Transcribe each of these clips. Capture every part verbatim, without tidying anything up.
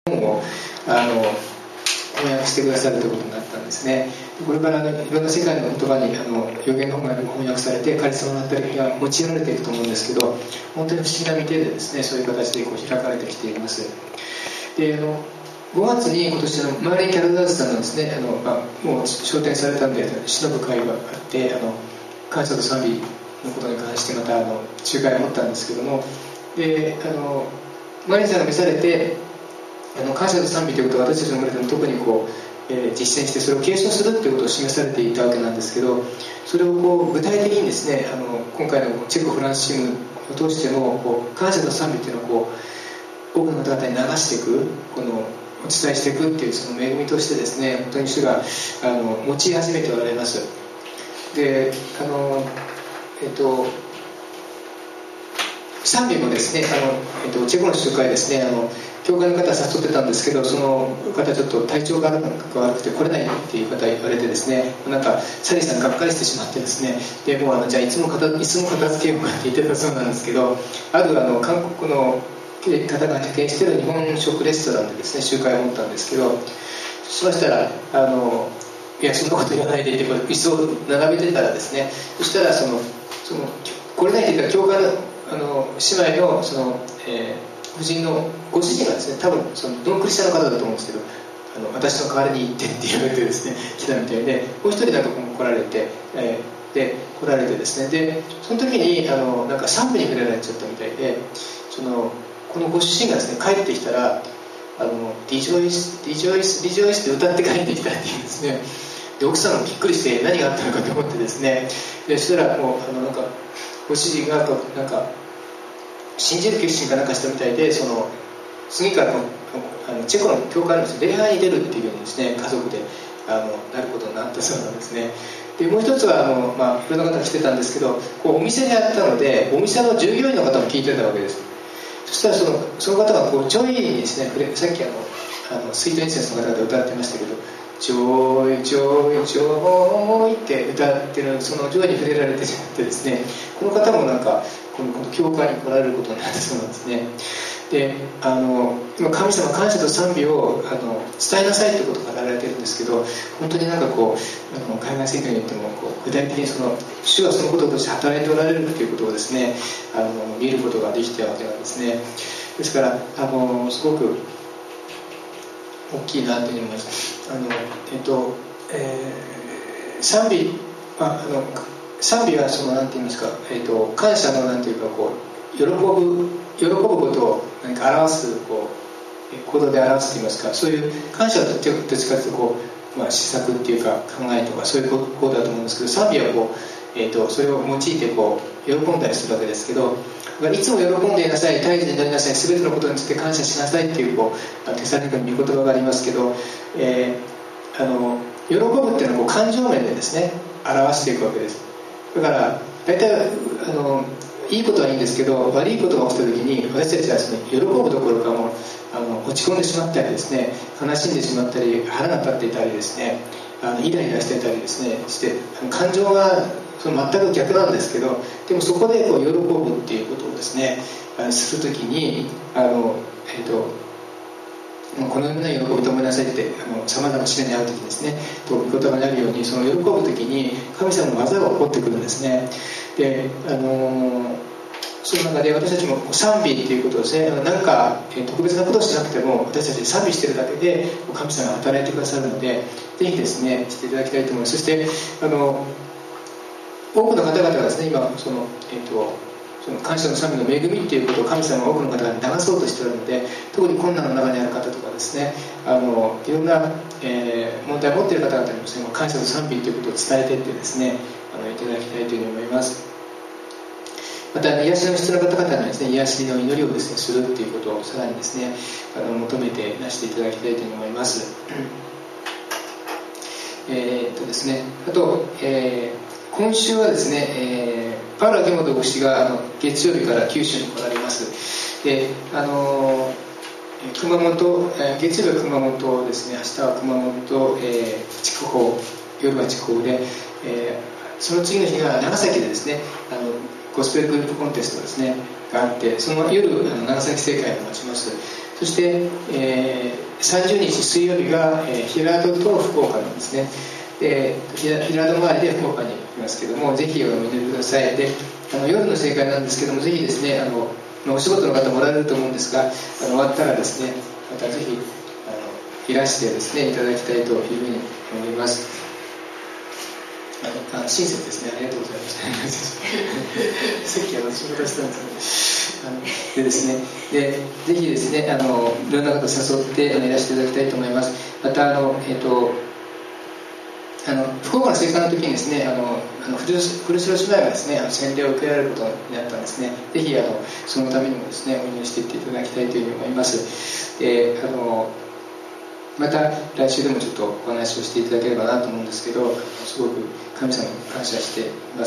本をあの翻訳してくださるということになったんですね。これからあのいろんな世界の言葉にあの予言の本が翻訳されてカリスマになったりが用いられていくと思うんですけど、本当に不思議な見てでですね、そういう形でこう開かれてきています。であのごがつに今年のマーリー・キャルダーズさんのですね、あの、まあ、もう昇天されたんで忍ぶ会があって、あの感謝と賛美のことに関してまたあの仲介を持ったんですけども、であのマーリーさんが召されてあの感謝と賛美ということを私たちの村でも特にこう、えー、実践してそれを継承するということを示されていたわけなんですけど、それをこう具体的にですね、あの今回のチェコフランスチームを通してもこう感謝と賛美というのをこう多くの方々に流していく、このお伝えしていくっていうその恵みとしてですね、本当に主があの用い始めておられます。であのえっと賛美もですね、あの、えっと、チェコの集会ですね、あの教会の方は誘ってたんですけど、その方ちょっと体調が悪くて来れないっていう方言われてですね、なんかサリーさんがっかりしてしまってですね、でもうあのじゃあいつも片いつも片付けようかって言ってたそうなんですけど、あるあの韓国の方が経営している日本食レストランでですね集会を持ったんですけど、そうしたらあのいやそんなこと言わないでいて、これ椅子を並べてたらですね、そしたらそのその来れないって言ったら教会のあの姉妹のその、えー、夫人のご主人がですね、多分そのドンクリスチャンの方だと思うんですけど、あの私の代わりに行ってって言われてですね来たみたいで、もう一人なんか来られて、えー、で来られてですね、でその時にあのなんか賛美に触れられちゃったみたいで、そのこのご主人がですね帰ってきたら、あのリジョイスリジョイスリジョイスって歌って帰ってきたっていうんですね。で奥さんもびっくりして何があったのかと思ってですね、でそしたらもうあのなんかご主人がなんか信じる決心かなんかしたみたいで、その次からのあのチェコの教会の礼拝に出るっていうようにですね、家族であのなることになったそうなんですね。でもう一つはあの、まあ、いろんな方が来てたんですけど、こうお店でやったのでお店の従業員の方も聞いてたわけです。そしたらそのその方がこうジョイにですね、さっきあのあのスイートインセンスの方々歌ってましたけど、ジョイジョイジョイって歌ってるそのジョイに触れられてしまってですね、この方もなんかこのこの教会に来られることになったそうなんですね。であの今神様感謝と賛美をあの伝えなさいということが語られてるんですけど、本当になんかこうあの海外宣教によってもこう具体的にその主はそのこととして働いておられるということをですね、あの見ることができたわけなんですね。ですからあのすごく大きいなというふうに思います。あのえっと、えー、賛美ああの賛美はその何て言いますか、えっと感謝のなんていうかこう喜ぶ喜ぶことを何か表すこう行動で表すと言いますか、そういう感謝とどっちかというとこう、まあ、施策っていうか考えとかそういうことだと思うんですけど、賛美はこう、えー、とそれを用いてこう喜んだりするわけですけど、いつも喜んでいなさい、絶えずになりなさい、全てのことについて感謝しなさいっていうこうテサロニカに御言葉がありますけど、えー、あの喜ぶっていうのはこう感情面でですね表していくわけです。だから大体あのいいことはいいんですけど、悪いことが起きた時に私たちはですね喜ぶどころかもうあの落ち込んでしまったりですね、悲しんでしまったり腹が立っていたりですね、あのイライラしていたりですねして感情がその全く逆なんですけど、でもそこでこう喜ぶっていうことをですねするときにあの、えーとこのような喜びと思いなさいってさまざまな試練に遭うときですねと御言葉にあるように、その喜ぶときに神様の技が起こってくるんですね。であのその中で私たちも賛美っていうことをですね、何か特別なことをしなくても私たち賛美しているだけで神様が働いてくださるので、ぜひですねしていただきたいと思います。そしてあの多くの方々がですね今その、えーとその感謝の賛美の恵みっていうことを神様は多くの方が流そうとしているので、特に困難の中にある方とかですね、あのいろんな、えー、問題を持っている方々にもですね感謝の賛美ということを伝えていってですねあのいただきたいというふうに思います。また癒しの必要な方々のですね癒しの祈りをですねするっていうことをさらにですねあの求めてなしていただきたいというふうに思います。えーっとですねあと、えー今週はですね、えー、パウラ・ゲモト牧師があの月曜日から九州に来られます。で、あの熊本、えー、月曜日は熊本ですね、明日は熊本、えー、筑豊、夜は筑豊で、えー、その次の日が長崎でですね、あのゴスペルグループコンテストですねがあって、その夜あの長崎正会を待ちます。 そして、えー、さんじゅうにち水曜日が、えー、平戸と福岡なんですね。で平戸周りで福岡に行きますけども、ぜひお見てください。であの夜の正解なんですけども、ぜひですね、あのお仕事の方もらえると思うんですが、あの終わったらですね、またぜひあのいらしてですねいただきたいというふうに思います。あの親切ですね、ありがとうございましたさっき私も出したんですあのでですねでぜひですね、あのいろんな方誘ってあのいらしていただきたいと思います。またあの、えっとあの福岡の生還の時にですね、あのあの古城姉妹がですね、あの洗礼を受けられることになったんですね。ぜひあのそのためにもですね、お祈りしていっていただきたいというふうに思います。であのまた来週でもちょっとお話をしていただければなと思うんですけど、すごく神様に感謝しています。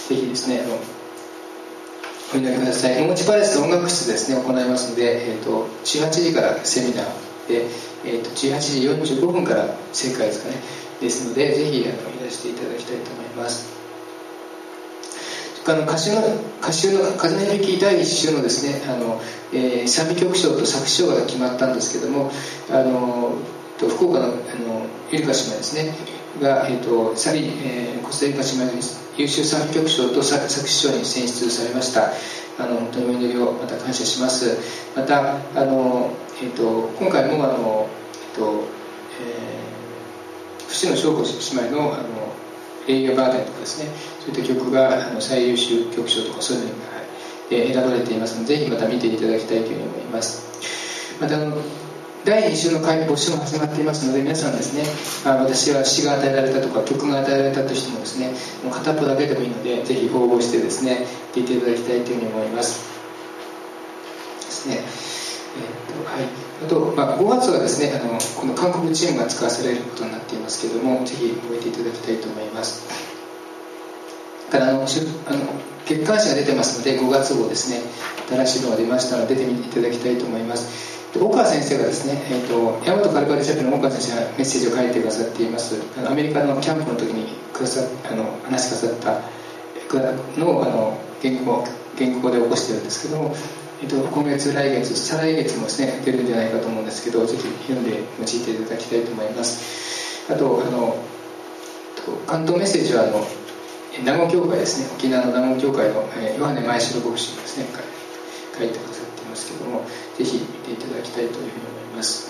ぜひですね、あのお祈りください。ももちパレスの音楽室でですね行いますので、えー、とじゅうはちじからセミナーで、えー、とじゅうはちじよんじゅうごふんから正解ですかね、ですので、ぜひあのいらしていただきたいと思います。あの歌集の歌集の風の響きだいいっ週のですね、あの、えー、賛美曲賞と作詞賞が決まったんですけども、あの福岡のあのゆりか姉妹ですねが、えー、とサリ、えー、コスタリカ姉妹の優秀賛美曲賞と作詞賞に選出されました。あの本当にお祈りをまた感謝します。またあの、えー、と今回もあの、えーとえー、伏野翔子姉妹のあのレイヤーバーデンとかですね、そういった曲があの最優秀曲賞とかそういうのに、えー、選ばれていますので、ぜひまた見ていただきたいというふうに思います。またあのだいに週の会募集も始まっていますので、皆さんですね、あ私は詩が与えられたとか曲が与えられたとしてもですね、もう片っぽだけでもいいので、ぜひ応募してですね聞いていただきたいというふうに思いますですね。えーとはい、あと、まあ、ごがつはですね、あのこの韓国チームが使わされることになっていますけれども、ぜひ覚えていただきたいと思います。だからあのあの月刊誌が出てますので、ごがつ号ですね、新しいのが出ましたので出てみていただきたいと思います。大川先生がですね、えーと、大和カルバリチャペルの大川先生がメッセージを書いてくださっています。あのアメリカのキャンプの時にくださあの話しくださったのをあの原稿原稿で起こしているんですけども、えーと、今月来月再来月もですね出るんじゃないかと思うんですけど、ぜひ読んで用いていただきたいと思います。あとあの関東メッセージはあの名護教会ですね、沖縄の名護教会の、えー、ヨハネ前城牧師がですね書いてくださっていますけども、ぜひ見ていただきたいというふうに思います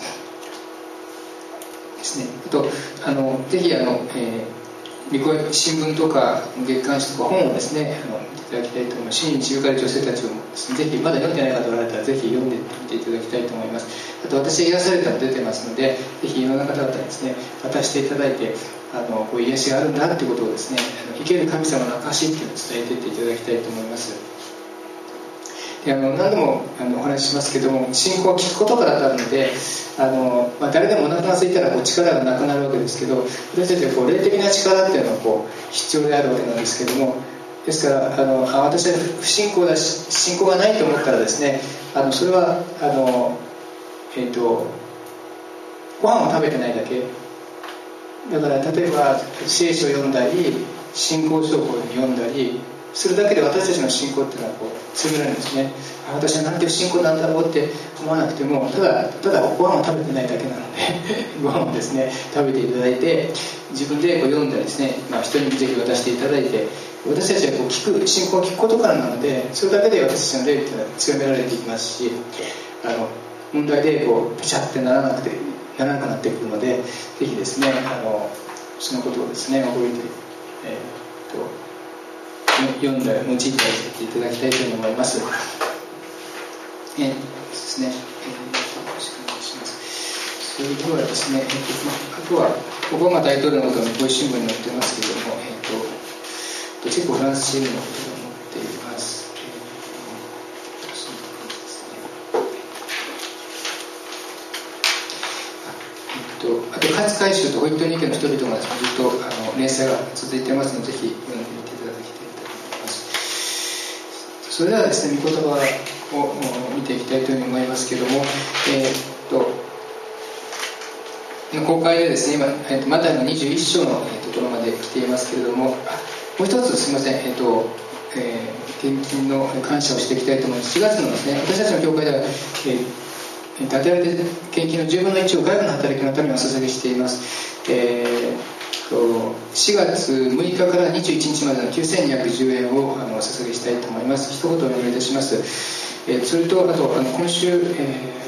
ですね。あとあのぜひあの、えー、新聞とか月刊誌とか本をですねあの見ていただきたいと思います。真に自由化で女性たちをですね、ぜひまだ読んでない方おられたらぜひ読んでみていただきたいと思います。あと私癒されたの出てますので、ぜひいろんな方々にですね渡していただいて、あのこう癒しがあるんだということをですね、生ける神様の証っていうのを伝えていっていただきたいと思います。であの何度もあのお話ししますけども、信仰は聞くことからとあるので、あの、まあ、誰でもお腹が空いたらこう力がなくなるわけですけど、私たちはこう霊的な力っていうのはこう必要であるわけなんですけども、ですからあのあ私は不信仰だし信仰がないと思ったらですね、あのそれはあの、えーと、ご飯を食べてないだけだから、例えば聖書を読んだり信仰書を読んだりするだけで私たちの信仰っていうのはこう強められるんですね。私はなんていう信仰なんだろうって思わなくても、ただただご飯を食べてないだけなのでご飯をですね食べていただいて、自分でこう読んだりですね、まあ、人にぜひ渡していただいて、私たちはこう聞く信仰を聞くことからなので、それだけで私たちの霊っていうのは強められていきますし、あの問題でこうペチャってならなくてならなくなってくるので、ぜひですねあのそのことをですね覚えて、えー、と読んで用いていただきたいと思います。えー、ですね。えー、よろしくお願いします。それではですね、えー、とあとはオバマ大統領のことがこういう新聞に載ってますけれども、えー、とチェコフランスチームのことが載っています。あと勝海舟とホイットニー家の人々がずっとあの連載が続いていますので、ぜひ読んでみていただきたいと思います。それではですね、御言葉を見ていきたいというふうに思いますけれども、えー、っと公開でですね、今、えー、っとマタイのにじゅういっ章の、えー、ところまで来ていますけれども、もう一つすみません、えー、っとえー、献金の感謝をしていきたいと思います。しがつのですね、私たちの教会では、えー与えられた献金のじゅうぶんのいちを外部の働きのためにお捧げしています。えー、しがつむいかからにじゅういちにちまでのきゅうせんにひゃくじゅうえんをあのお捧げしたいと思います。一言お願いいたします。えー、それとあとあの今週、えー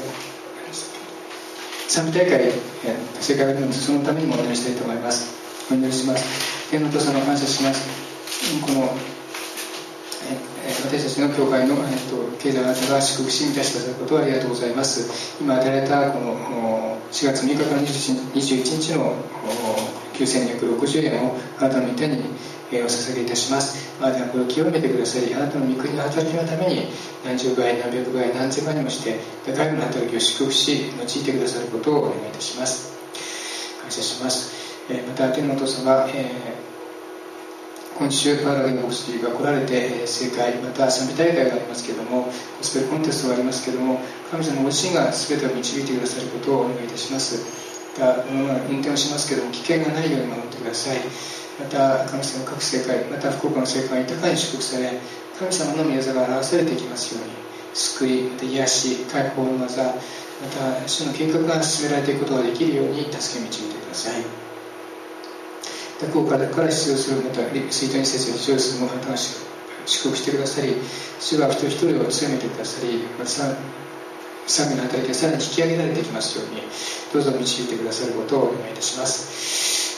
賛美大会、えー、正解があるのでそのためにもお願いしたいと思います。お祈りします。天のお父様、感謝します。この、えー、私たちの教会の、えー、と経済のあなたが祝福し満たしてくださることをありがとうございます。今与えられたこのしがつむいかからにじゅういちにちのきゅうせんにひゃくろくじゅうえんをあなたの御手にお捧げいたします。あなたがこれを清めてくださり、あなたの御国の働きのために何十倍何百倍何千倍にもして外部の働きを祝福し用いてくださることをお願いいたします。感謝します。また天のお父様、えー、今週パラダイム牧師が来られて正会また賛美大会がありますけれども、ゴスペルコンテストがありますけれども、神様ご自身が全てを導いてくださることをお願いいたします。また運転をしますけれども危険がないように守ってください。また神様の各世界また福岡の世界が豊かに祝福され、神様の御業が表されていきますように、救いまた癒し解放の技また主の計画が進められていくことができるように助け導いてください。福岡から出場するまた水谷先生に出場するもあなたが祝福してくださり、主が一人一人を強めてくださり、また賛美の働きがさらに引き上げられていきますようにどうぞ導いてくださることをお願いいたします。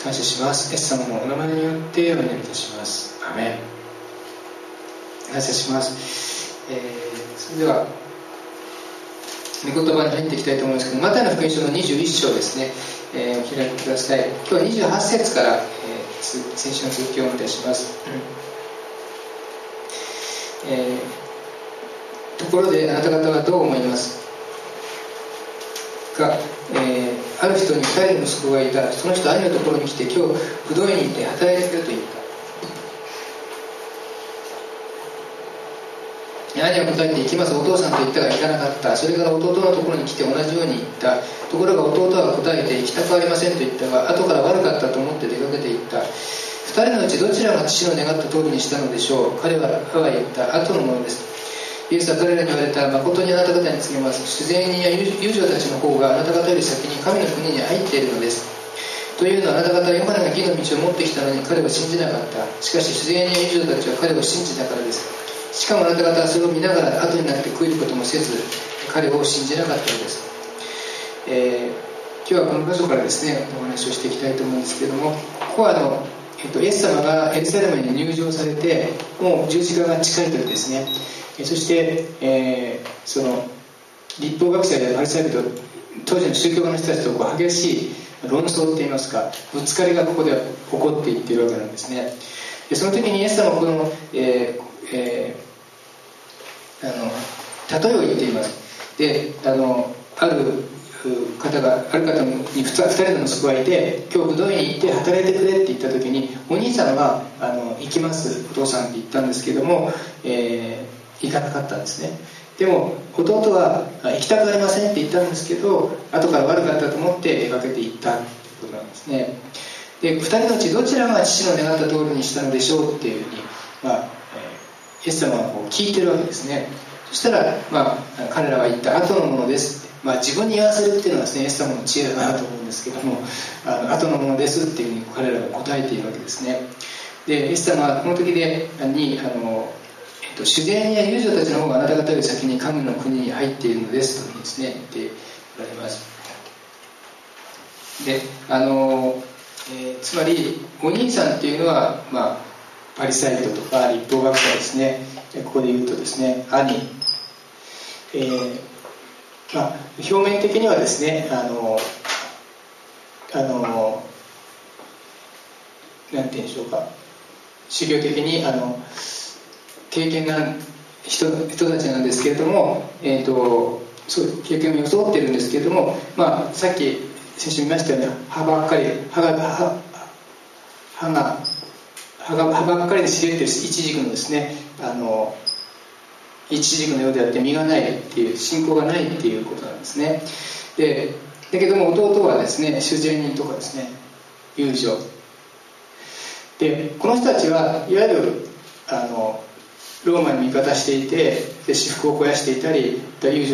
感謝します。イエス様のお名前によってお願いいたします。アメン。感謝します。えー、それでは御言葉に入っていきたいと思いますけど、マタイの福音書のにじゅういっしょうですね、えー、お開きください。今日はにじゅうはちせつから、えー、先週の続きをお願いいたします。えー、ところであなた方はどう思いますか。えー、ある人にふたりの息子がいた。その人は兄のところに来て、今日不動院に行って働いてくれと言った。兄は答えて行きますお父さんと言ったが行かなかった。それから弟のところに来て同じように言った。ところが弟は答えて行きたくありませんと言ったが、後から悪かったと思って出かけて行った。二人のうちどちらが父の願った通りにしたのでしょう。彼は言った。後のものです。イエスは彼らに言われた。誠にあなた方に告げます。主税人や遊女たちの方があなた方より先に神の国に入っているのです。というのはあなた方はヨハネが義の道を持ってきたのに彼は信じなかった。しかし主税人や遊女たちは彼を信じたからです。しかもあなた方はそれを見ながら後になって悔いることもせず彼を信じなかったのです。えー、今日はこの場所からですねお話をしていきたいと思うんですけれども、ここはあの、えっと、イエス様がエルサレムに入場されてもう十字架が近い時ですね。そして、えー、その立法学者やパリサイ人当時の宗教家の人たちとこう激しい論争といいますかぶつかりがここで起こっていっているわけなんですね。でその時にイエス様はこの、えーえー、あの例えを言っています。であのある方がある方にふたりの息子がいて、今日武道院に行って働いてくれって言った時にお兄さんはあの行きますお父さんって言ったんですけども、えー、行かなかったんですね。でも弟は行きたくありませんって言ったんですけど、後から悪かったと思って出かけて行ったってことなんですね。でふたりのうちどちらが父の願った通りにしたのでしょうっていうふうに、まあえー、イエス様はこう聞いてるわけですね。そしたら、まあ、彼らは言った後のものですって、まあ、自分に言わせるっていうのはですねイエス様の知恵だなと思うんですけども、あの後のものですっていうふうに彼らが答えているわけですね。でイエス様はこの時でにあの主税人や遊女たちの方があなた方より先に神の国に入っているのですというふうにですね言っておられます。であの、えー、つまりお兄さんっていうのは、まあ、パリサイ人とか立法学者ですね。ここで言うとですね兄、えーまあ、表面的にはですねあのあのなんて言うんでしょうか、宗教的にあの経験が人, 人たちなんですけれども、えー、とそう経験を装っているんですけれども、まあ、さっき先週見ましたように歯ばっかり歯が歯歯が歯が歯ばっかりで茂っているイチジクのですねあのイチジクのようであって実がないっていう信仰がないっていうことなんですね。でだけども弟はですね主税人とかですね遊女で、この人たちはいわゆるあのローマに味方していてで私腹を肥やしていたり遊女を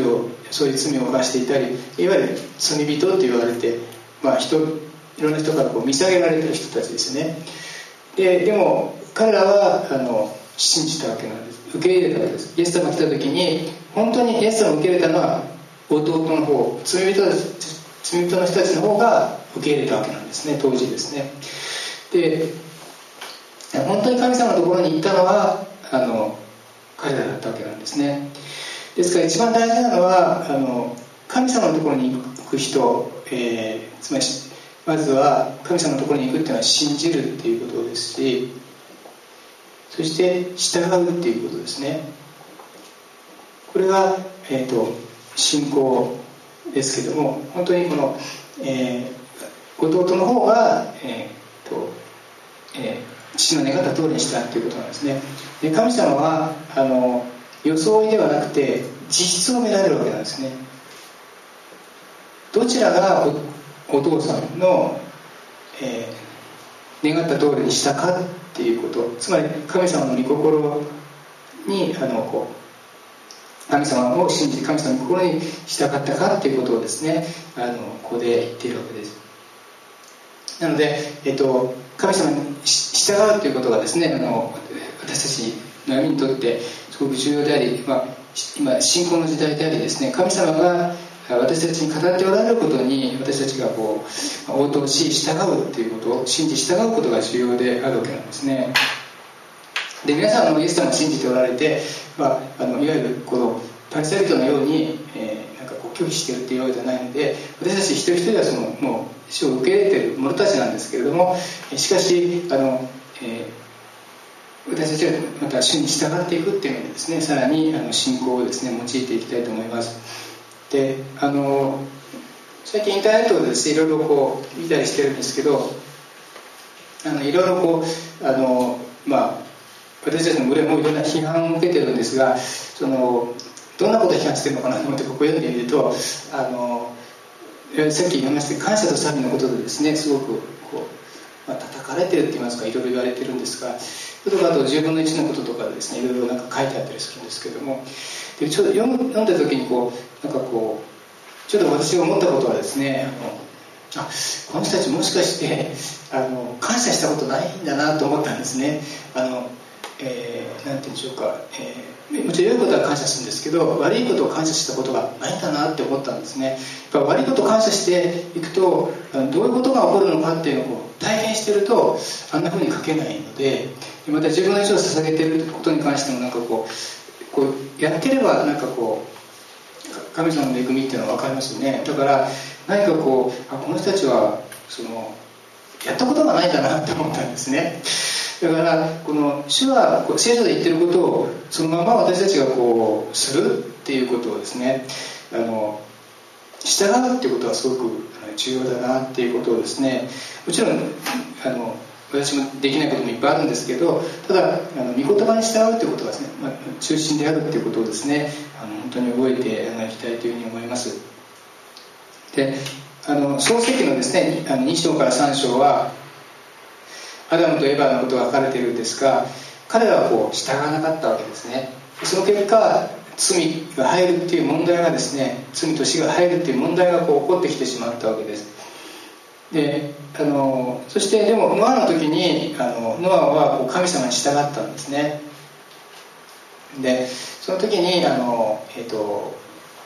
そういう罪を犯していたり、いわゆる罪人と言われて、まあ、人いろんな人からこう見下げられている人たちですね。で, でも彼らはあの信じたわけなんです。受け入れたわけです。イエス様が来た時に本当にイエス様を受け入れたのは弟の方、罪人罪人の人たちの方が受け入れたわけなんですね、当時ですね。で本当に神様のところに行ったのはあの彼らだったわけなんですね。ですから一番大事なのはあの神様のところに行く人、えー、つまりまずは神様のところに行くっていうのは信じるっていうことですし、そして従うっていうことですね。これが、えーと、信仰ですけども、本当にこの、えー、弟の方が、えーとえー、父の願った通りにしたっていうことなんですね。で神様はあの装いではなくて実質を見られるわけなんですね。どちらが お, お父さんの、えー、願った通りにしたかっていうこと、つまり神様の御心にあのこう神様を信じて神様の心に従ったかっていうことをですね、あのここで言っているわけです。なので、えっと、神様に従うということがですね、あの私たちの歩みにとってすごく重要であり、まあ、今信仰の時代でありですね、神様が私たちに語っておられることに私たちがこう応答し従うということを信じ従うことが重要であるわけなんですね。で皆さんのイエス様を信じておられて、まあ、あのいわゆるこのパリサイ人のように、えー、なんかこう拒否しているというわけではないので、私たち一人一人はそのもう主を受け入れている者たちなんですけれども、しかしあの、えー、私たちはまた主に従っていくっていう意味でですね、さらにあの信仰をですね用いていきたいと思います。であの最近インターネットでですねいろいろこう見たりしてるんですけど、あのいろいろこうあのまあ私たちの群れもいろんな批判を受けてるんですが、そのどんなことを批判してるのかなと思ってここ読んでみると、あのさっき言いました感謝と賛美のことでですね、すごくこう、まあ、叩かれてるって言いますかいろいろ言われてるんですが、あとじゅうぶんのいちのこととかですねいろいろなんか書いてあったりするんですけども、でちょっと読む読んだ時にこうなんかこうちょっと私が思ったことはですね、あのあこの人たちもしかしてあの感謝したことないんだなと思ったんですね。あのえー、なんて言うんでしょうか、えー、もちろん良いことは感謝するんですけど、悪いことを感謝したことがないんだなって思ったんですね。やっぱ悪いことを感謝していくと、どういうことが起こるのかっていうのを体験しているとあんな風に書けないので、また自分の命を捧げていることに関してもなんかこう、こうやってればなんかこう神様の恵みっていうのは分かりますよね。だから何かこうあこの人たちはそのやったことがないんだなって思ったんですね。だからこの主は聖書で言ってることをそのまま私たちがこうするっていうことをですね、あの従うっていうことはすごく重要だなっていうことをですね、もちろんあの私もできないこともいっぱいあるんですけど、ただあの御言葉に従うっていうことがですね、まあ、中心であるっていうことをですね、あの本当に覚えていきたいというふうに思います。であの創世記のですねあのに章からさん章はアダムとエバのことが書かれているんですが、彼らはこう従わなかったわけですね。その結果罪が入るっていう問題がですね、罪と死が入るっていう問題がこう起こってきてしまったわけです。であのそしてでもノアの時にあのノアはこう神様に従ったんですね。でその時にあの、えーと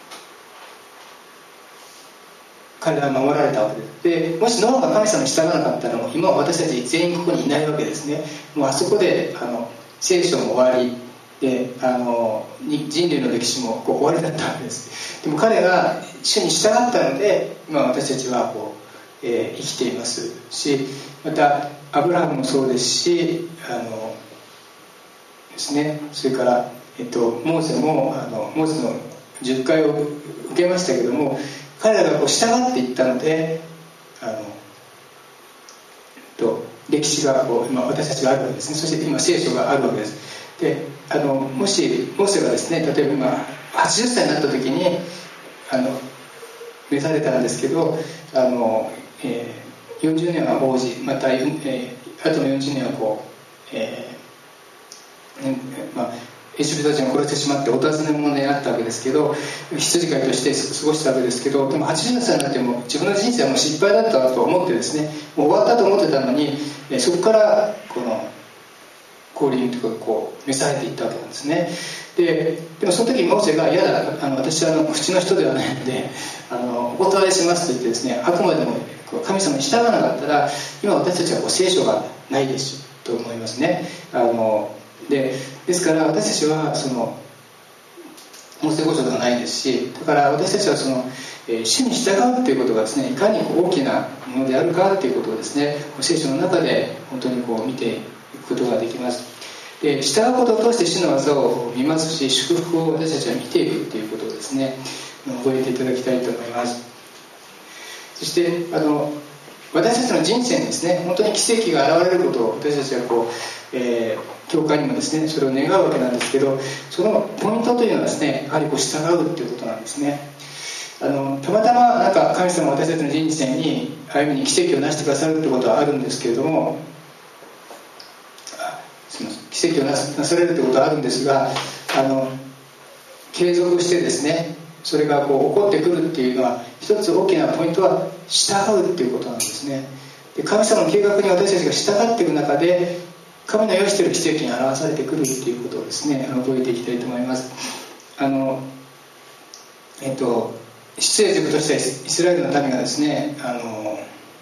彼らは守られたわけです。でもしノアが神様に従わなかったらもう今は私たち全員ここにいないわけですね。もうあそこであの聖書も終わりで、あの人類の歴史もこう終わりだったわけです。でも彼が主に従ったので今私たちはこう、えー、生きていますし、またアブラハムもそうですし、あのですね、それから、えっと、モーセもあのモーセのじゅっかいを受けましたけども、彼らがこう従っていったので、あのと歴史がこう今私たちがあるわけですね。そして今聖書があるわけです。であのもしモーセがですね、例えば今はちじゅっさいになった時にあの召されたんですけど、あの、えー、よんじゅうねんは王子、また、えー、あとのよんじゅうねんはこう、えーまあ、 エジプト人を殺してしまってお尋ね者になったわけですけど、羊飼いとして過ごしたわけですけど、でもはちじゅっさいになっても自分の人生はもう失敗だったと思ってですね、もう終わったと思ってたのに、そこからこの降臨というかこう召されていったわけなんですね。で, でもその時モーセが嫌だ、あの私はあの口の人ではないのであのお断りしますと言ってですね、あくまでも神様に従わなかったら今私たちはこう聖書がないですと思いますね。あの で, ですから私たちはそのモーセ五書ではないですし、だから私たちはその、えー、主に従うということがですね、いかに大きなものであるかということをですね、聖書の中で本当にこう見ていくことができます。で、従うことを通して主の技を見ますし、祝福を私たちは見ていくということをですね、覚えていただきたいと思います。そしてあの私たちの人生にですね、本当に奇跡が現れることを私たちはこう、えー、教会にもですね、それを願うわけなんですけど、そのポイントというのはですね、やはりこう従うということなんですね。あのたまたまなんか神様は私たちの人生に歩みに奇跡をなしてくださるということはあるんですけれども、すみません、奇跡をな さ, なされるということはあるんですが、あの継続してですね、それがこう起こってくるっていうのは、一つ大きなポイントは従うっていうことなんですね。で、神様の計画に私たちが従っていく中で、神の用意している奇跡に表されてくるっていうことをですね、覚えていきたいと思います。あのえっと出エジプトしたイスラエルの民がですね、あの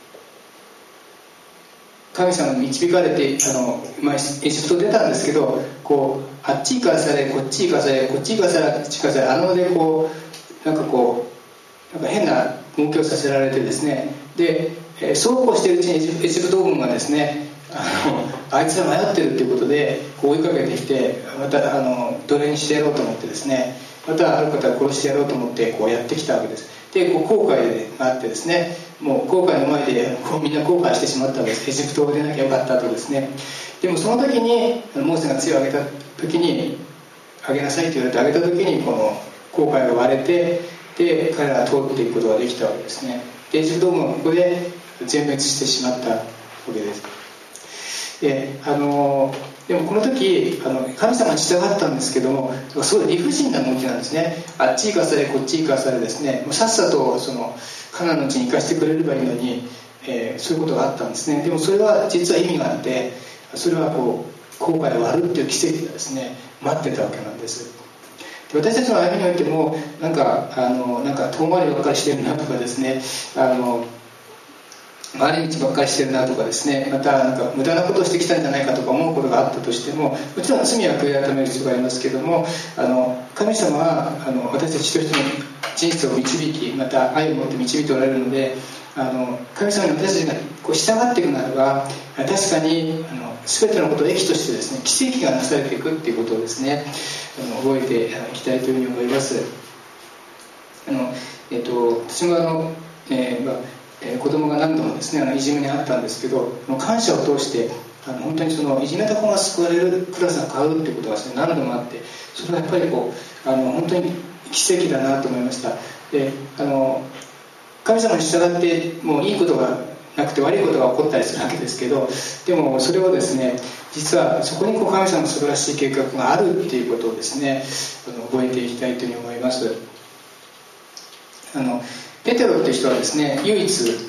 神様に導かれてあの、まあ、エジプト出たんですけど、こうあっち行かされこっち行かされこっち行かされあっち行かされ、あのでこうなんかこうなんか変な動きをさせられてですね、で、えー、そうこうしているうちにエジプト軍がですね、あのあいつら迷ってるっていうことでこう追いかけてきて、またあの奴隷にしてやろうと思ってですね、またある方を殺してやろうと思ってこうやってきたわけです。で、こう後悔があってですね、もう後悔の前でこうみんな後悔してしまったわけです。エジプトを出なきゃよかったとですね。でもその時にモーセが杖を上げた時に、上げなさいと言われて上げた時にこの後悔が割れて、で彼らが通っていくことができたわけですね。でエジプト軍はここで全滅してしまったわけです。であのでもこの時あの神様に従ったんですけども、すごい理不尽な動きなんですね。あっち行かされこっち行かされですね、もうさっさとそのカナンの地に行かせてくれればいいのに、えー、そういうことがあったんですね。でもそれは実は意味があって、それはこう後悔を割るっていう奇跡がですね待ってたわけなんです。で私たちの歩みにおいてもなんかあのなんか遠回りばっかりしてるなとかですね、あの回り道ばっかりしてるなとかですね、またなんか無駄なことをしてきたんじゃないかとか思うことがあったとしても、もちろん罪は悔い改める必要がありますけども、あの神様はあの私たち一人一人の人生を導き、また愛を持って導いておられるので、あの神様に私たちがこう従っていくならば、確かにあの全てのことを益としてですね、奇跡がなされていくっていうことをですね、あの覚えていきたいというふうに思います。あの、えっと、私もあの、えーまあえー、子供が何度もですね、あのいじめにあったんですけど、感謝を通してあの本当にそのいじめた子が救われるクラスが変わるっていうことがですね、何度もあって、それがやっぱりこうあの本当に奇跡だなと思いました。であの神様に従ってもういいことがなくて悪いことが起こったりするわけですけど、でもそれをですね、実はそこにこう神様の素晴らしい計画があるっていうことをですね、あの覚えていきたいというふうに思います。あのペテロっていう人はですね、唯一あの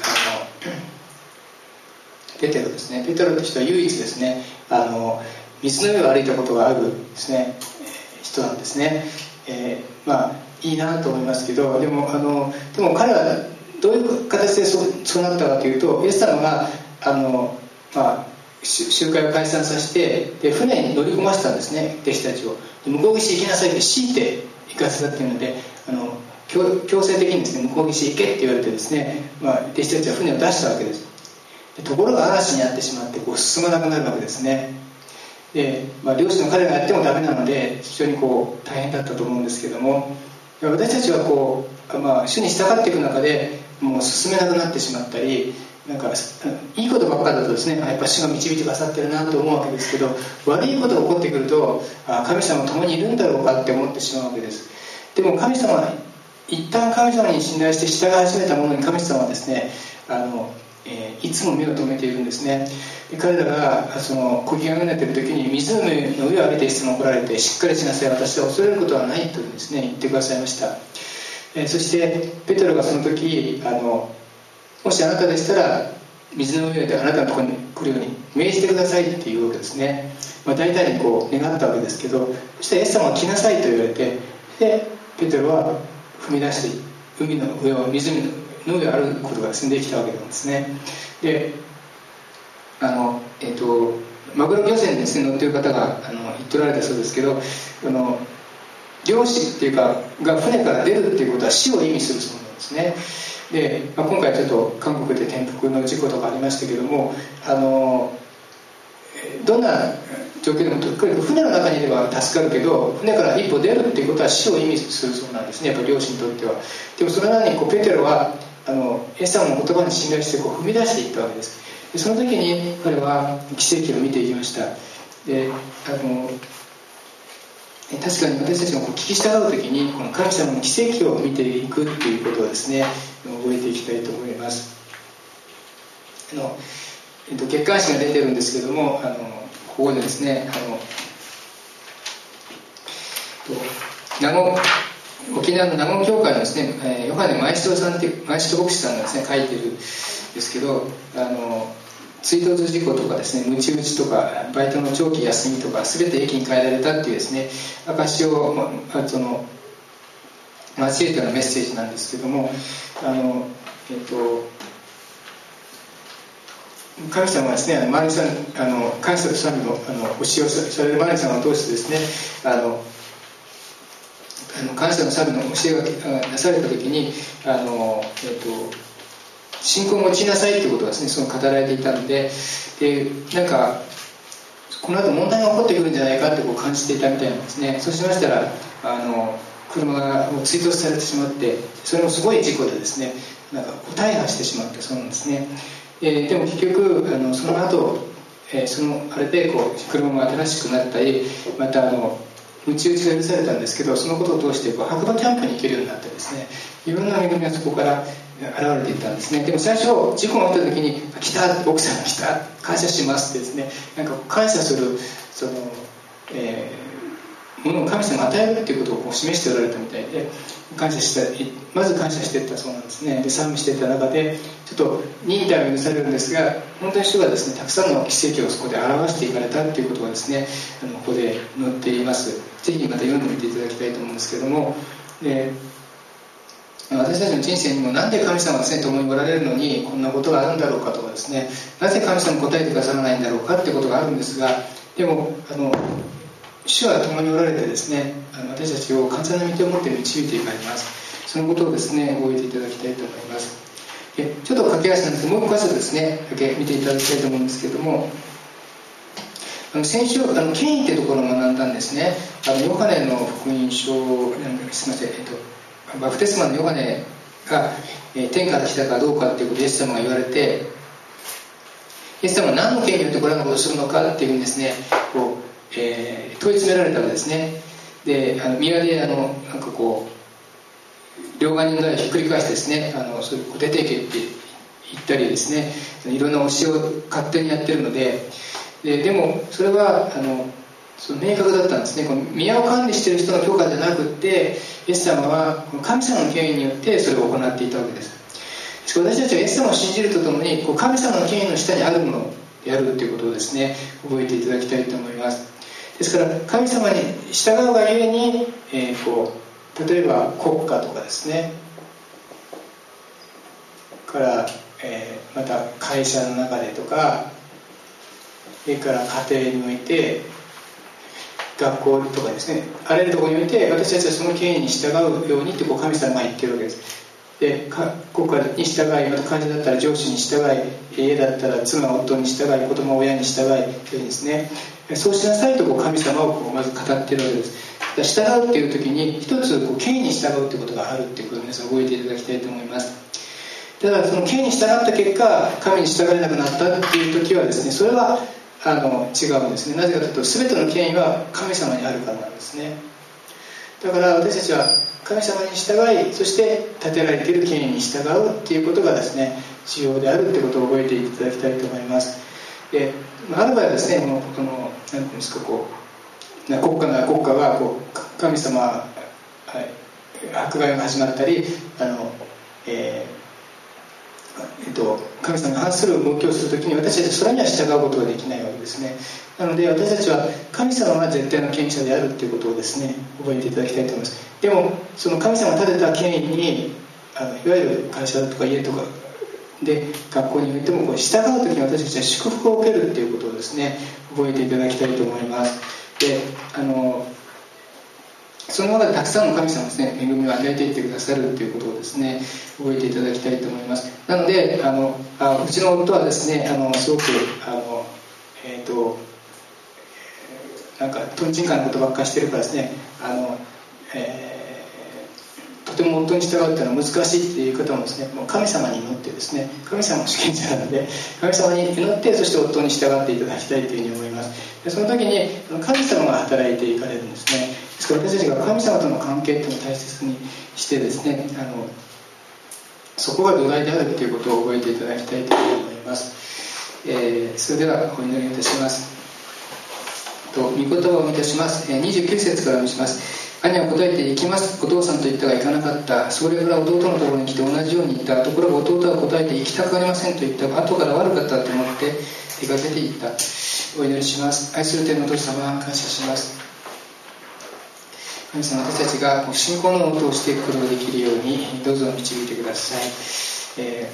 ペテロですねペテロっていう人は唯一ですね、あの水の上を歩いたことがあるですね人なんですね。えー、まあいいなと思いますけど、でもあのでも彼はどういう形でそう、そうなったかというと、イエス様があの、まあ、集会を解散させて、で船に乗り込ませたんですね、弟子たちを。で向こう岸行きなさいって強いて行かせたっていうので、あの 強, 強制的にですね、向こう岸行けって言われてですね、まあ、弟子たちは船を出したわけです。でところが嵐にあってしまってこう進まなくなるわけですね。で、まあ、漁師の彼がやってもダメなので非常にこう大変だったと思うんですけども、私たちはこう、まあ、主に従っていく中でもう進めなくなってしまったり、なんかいいことばっかりだとですね、やっぱ主が導いてくださってるなと思うわけですけど、悪いことが起こってくると、あ、神様と共にいるんだろうかって思ってしまうわけです。でも神様は一旦神様に信頼して従い始めたものに、神様はですね、あのえー、いつも目を留めているんですね。で彼らがその漕ぎがめている時に湖の上を歩いて質問を来られて、しっかりしなさい、私は恐れることはないとですね言ってくださいました。えー、そしてペテロがその時あのもしあなたでしたら水の上であなたのところに来るように命じてくださいっていうわけですね。まあ、大体にこう願ったわけですけど、そしてイエス様は来なさいと言われて、でペテロは踏み出して海の上を湖の上を歩くことが進んできたわけなんですね。であの、えー、とマグロ漁船にです、ね、乗っている方があの言っておられたそうですけど、あの漁師っていうかが船から出るっていうことは死を意味するそうなんですね。で、まあ、今回ちょっと韓国で転覆の事故とかありましたけども、あのどんな状況でも船の中にいれば助かるけど、船から一歩出るっていうことは死を意味するそうなんですね、やっぱ漁師にとっては。でもそれなのにこうペテロはあのイエス様の言葉に信頼してこう踏み出していったわけです。でその時に彼は奇跡を見ていきました。であの確かに私たちがこう聞き従う時にこの神様の奇跡を見ていくっていうことをですね覚えていきたいと思います。あの、えっと、月刊誌が出てるんですけども、あのここでですねあの名護沖縄の名護教会のですね、えー、ヨハネ前人さんっていう前人牧師さんがですね書いてるんですけど、あの追突事故とかですね、ムチ打ちとかバイトの長期休みとか全て駅に変えられたっていうですね証を、まあ、その交えたようなメッセージなんですけども、あのえっと神様はですね、マリーさんあの感謝と賛美のあの教えをされるマリーさんを通してですね、あのあの感謝の賛美の教えがなされた時にあの、えっと信仰を持ちなさいということがですねその語られていたので、でなんかこの後問題が起こってくるんじゃないかってこう感じていたみたいなんですね。そうしましたらあの車が追突されてしまって、それもすごい事故でですねなんか大破してしまったそうなんですね。えー、でも結局あのその後、えー、そのあれでこう車も新しくなったり、またあのムチ打ちが許されたんですけど、そのことを通してこう白馬キャンプに行けるようになってですね、いろんな恵みがそこから現れていったんですね。でも最初事故が起きた時に「来た、奥さんが来た、感謝します」ってですね、なんか感謝するその、えー、ものを神様が与えるっていうことをこう示しておられたみたいで、感謝したまず感謝していったそうなんですね。で賛美していった中でちょっと忍耐を許されるんですが、本当に主がですねたくさんの奇跡をそこで表していかれたっていうことがですねあのここで載っています。ぜひまた読んでみていただきたいと思うんですけども、で私たちの人生にもなんで神様がですね共におられるのにこんなことがあるんだろうかとかですね、なぜ神様答えてくださらないんだろうかってことがあるんですが、でもあの主は共におられてですね、あの私たちを完全な道を持って導いていかれます。そのことをですね覚えていただきたいと思います。でちょっと駆け足なんですけど、もう一箇所ですねだけ見ていただきたいと思うんですけども、あの先週あの権威ってところを学んだんですね。あのヨハネの福音書、すみません、えっとバプテスマのヨハネが、えー、天から来たかどうかっていうことをイエス様が言われて、イエス様は何の権威によってこれらのことをするのかっていうふうにですねこう、えー、問い詰められたわけですね。であの宮であのなんかこう両側人がひっくり返してですね、あのそういう出ていけって言ったりですね、いろんな教えを勝手にやってるので、で, でもそれはあのその明確だったんですね。この宮を管理している人の許可じゃなくってイエス様は神様の権威によってそれを行っていたわけです。ですから私たちはイエス様を信じるとともにこう神様の権威の下にあるものをやるということをですね覚えていただきたいと思います。ですから神様に従うがゆえに、えー、こう例えば国家とかですねから、えー、また会社の中でとか、それから家庭において学校とかですね、あらゆるところにおいて私たちはその権威に従うようにってこう神様が言ってるわけです。で国家に従い、また会社だったら上司に従い、家だったら妻夫に従い、子供親に従いというですね、そうしなさいとこう神様をこうまず語っているわけです。従うっていう時に一つこう権威に従うってことがあるっていうことを皆さん覚えていただきたいと思います。ただその権威に従った結果神に従えなくなったっていう時はですね、それはあの違うんですね。なぜかというと全ての権威は神様にあるからなんですね。だから私たちは神様に従い、そして立てられている権威に従うっていうことがですね重要であるということを覚えていただきたいと思います。である場合はですね、もうこの何ていうんですか、こう国家な国家がこう神様、はい、迫害が始まったり、あの、えーえっと、神様に反する動きをするときに、私たちはそれには従うことができないわけですね。なので私たちは神様が絶対の権威者であるということをですね覚えていただきたいと思います。でもその神様が立てた権威に、あのいわゆる会社とか家とかで学校においてもこう従うときに私たちは祝福を受けるということをですね覚えていただきたいと思います。であのその中でたくさんの神様ですね、恵みを与えていってくださるということをですね覚えていただきたいと思います。なのであのあうちの夫はですね、あのすごくあのえっ、ー、となんかとんちんかなことばっかりしてるからですね、あの、えー、とても夫に従うというのは難しいっていう方もですね、もう神様に祈ってですね、神様の主権者なので神様に祈って、そして夫に従っていただきたいというふうに思います。でその時に神様が働いていかれるんですね。ですから私たちが神様との関係というのを大切にしてですね、あのそこが土台であるということを覚えていただきたいと思います。えー、それではお祈りいたします。と御言葉をいたします。にじゅうきゅう節から見します。兄は答えて、行きます、お父さんと言ったが行かなかった。それから弟のところに来て同じように言った。ところが弟は答えて、行きたくありませんと言ったが、後から悪かったと思って出かけて行った。お祈りします。愛する天のお父様、感謝します。神様、私たちが信仰のもとをしていくことができるようにどうぞ導いてください。え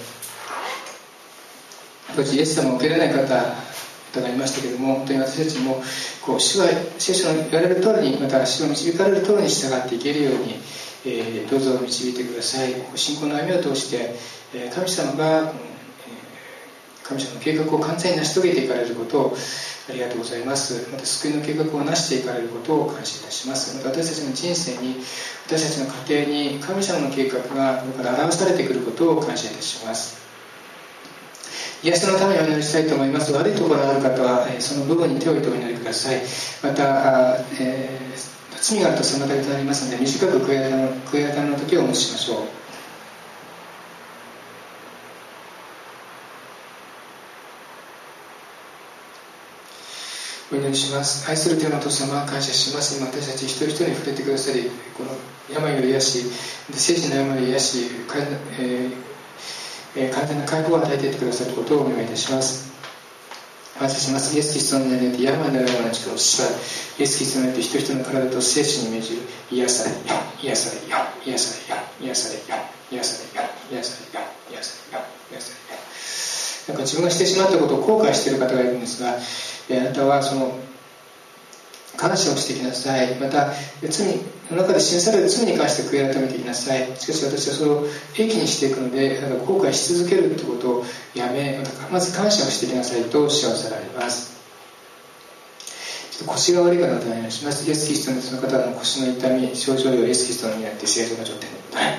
ー、当時イエス様を受けられない方がいましたけれども、本当に私たちもこう主は聖書の言われる通りに、また主の導かれる通りに従っていけるように、えー、どうぞ導いてください。信仰の歩みを通して、えー、神様が、えー、神様の計画を完全に成し遂げていかれることをありがとうございます。また救いの計画を成していかれることを感謝いたします。また私たちの人生に、私たちの家庭に神様の計画がこれから表されてくることを感謝いたします。癒しのためにお祈りしたいと思います。悪いところがある方はその部分に手を置いてお祈りください。また、えー、罪があると妨げとなりますので、短く悔い改めの悔い改めの時をお持ちしましょう。お祈りします。愛する天のお父様、感謝します。今私たち一人一人に触れてくださり、この病を癒し、精神の病を癒し、えー、完全な解放を与えていってくださることをお願いいたします。感謝します。イエス・キリストの皆によって病のような力を縛る。イエス・キリストによって一人一人の体と精神に命じる。癒されよ、癒されよ、癒されよ、癒されよ、癒されよ、癒されよ、癒されよ、癒されよ。なんか自分がしてしまったことを後悔している方がいるんですが、あなたはその感謝をしていきなさい。また罪の中で示される罪に関して悔い改めていきなさい。しかし私はそれを益にしていくので、あなた後悔し続けるということをやめ、またまず感謝をしていきなさいと幸せられます。ちょっと腰が悪い方をお願いします。イエス・キリストのその方の腰の痛み、症状をイエス・キリストの皆によって正常な状態でございます。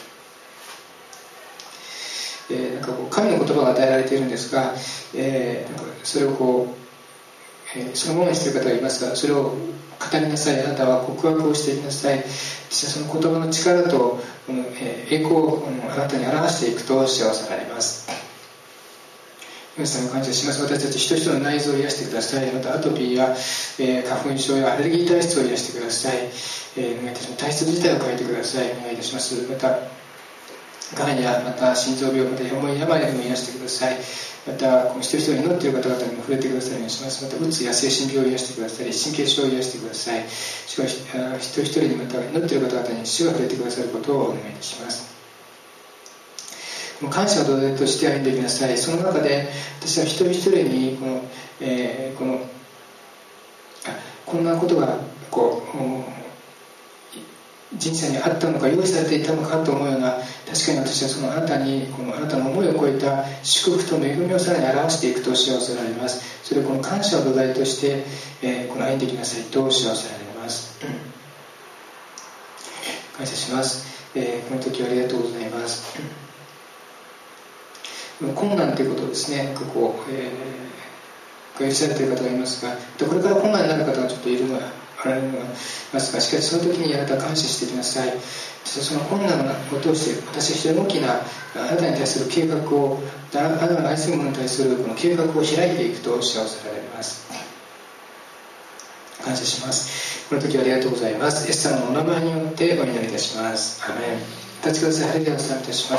えー、なんかこう神の言葉が与えられているんですが、えー、なんかそれをこう、えー、そのままにしている方がいますが、それを語りなさい。あなたは告白をしていきなさい。そしてその言葉の力と、えー、栄光をあなたに表していくと幸せられます。皆さんを感謝します。私たち一人一人の内臓を癒してください。またアトピーや、えー、花粉症やアレルギー体質を癒してください。えー、お願いいたします。体質自体を変えてください。お願いいたします。またがんやまた心臓病、また重い病でも癒してください。またこの一人一人祈っている方々にも触れてください。お願いします。またうつや精神病を癒してください。神経症を癒してください。主は一人一人に、また祈っている方々に主が触れてくださることをお願いいたします。この感謝を土台として歩んでいきなさい。その中で私は一人一人にこの、えー、このあこんなことがこう人生にあったのか、用意されていたのかと思うような、確かに私はそのあなたにこのあなたの思いを超えた祝福と恵みをさらに表していくと幸せられます。それをこの感謝を土台として、えー、この歩んでいきなさいと幸せられます。感謝します。えー、この時はありがとうございます。困難ということをですね、なんかこう、えー、許されている方がいますが、これから困難になる方がちょっといるのはおられるのがますが、しかしその時にあなたは感謝してください。その困難を通して私は非常に大きなあなたに対する計画を、あなたの愛する者に対するこの計画を開いていくとおっしゃられます。感謝します。この時はありがとうございます。イエス様のお名前によってお祈りいたします。アーメン。立ちください。ハレルヤを賛美いたします。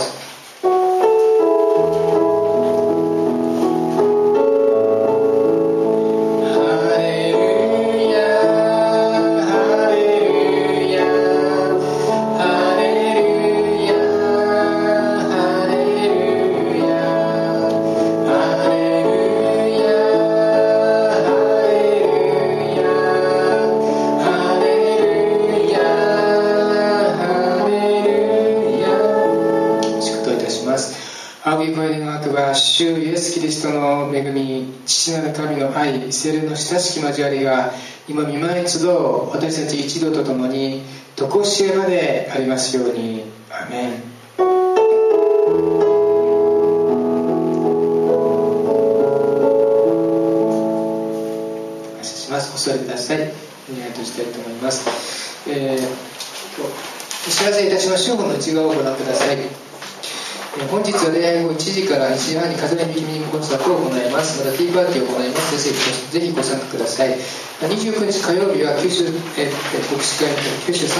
主イエス・キリストの恵み、父なる神の愛、聖霊の親しき交わりが今御前に集う私たち一同とともにとこしえまでありますように。アーメン。感謝します。お座りください。お願いとしたいと思います。えー、お知らせいたしましょう。この内側をご覧ください。本日は礼拝後いちじからいちじはんに風の右耳コンサートを行います。またティーパーティーを行います。ぜひご参加ください。にじゅうくにち火曜日は九州、えー、国士会九州